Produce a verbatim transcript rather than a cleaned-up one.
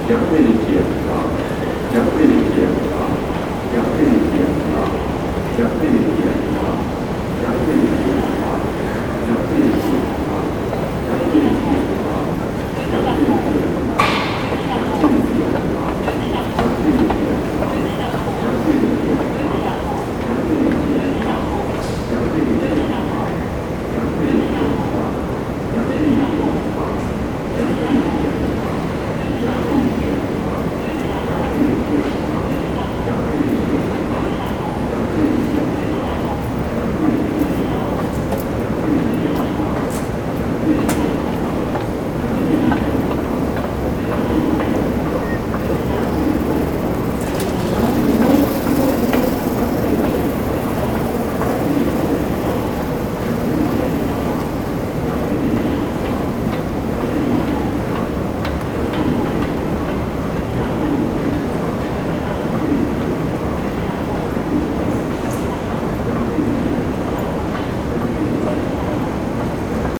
やっぱり消えた、やっぱり消えた、やっぱり消えた、やっぱり消えた、やっぱり消えた。